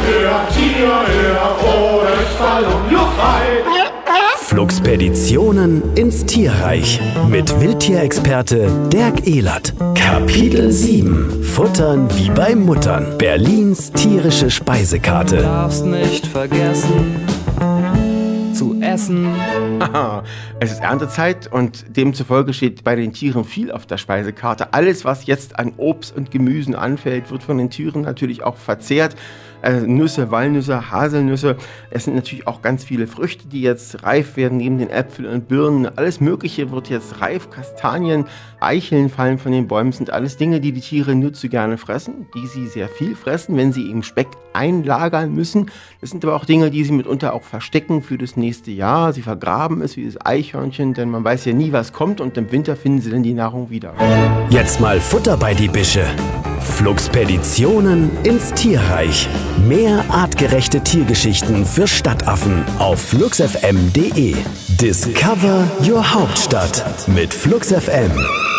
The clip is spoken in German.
Fluxpeditionen ins Tierreich mit Wildtierexperte Dirk Ehlert. Kapitel 7: Futtern wie bei Muttern. Berlins tierische Speisekarte. Du darfst nicht vergessen zu essen. Es ist Erntezeit und demzufolge steht bei den Tieren viel auf der Speisekarte. Alles, was jetzt an Obst und Gemüsen anfällt, wird von den Tieren natürlich auch verzehrt. Nüsse, Walnüsse, Haselnüsse. Es sind natürlich auch ganz viele Früchte, die jetzt reif werden, neben den Äpfeln und Birnen. Alles Mögliche wird jetzt reif. Kastanien, Eicheln fallen von den Bäumen. Sind alles Dinge, die die Tiere nur zu gerne fressen, die sie sehr viel fressen, wenn sie eben Speck einlagern müssen. Das sind aber auch Dinge, die sie mitunter auch verstecken für das nächste Jahr. Sie vergraben es wie das Eichhörnchen, denn man weiß ja nie, was kommt, und im Winter finden sie dann die Nahrung wieder. Jetzt mal Futter bei die Bische. Fluxpeditionen ins Tierreich. Mehr artgerechte Tiergeschichten für Stadtaffen auf fluxfm.de. Discover your Hauptstadt mit Flux FM.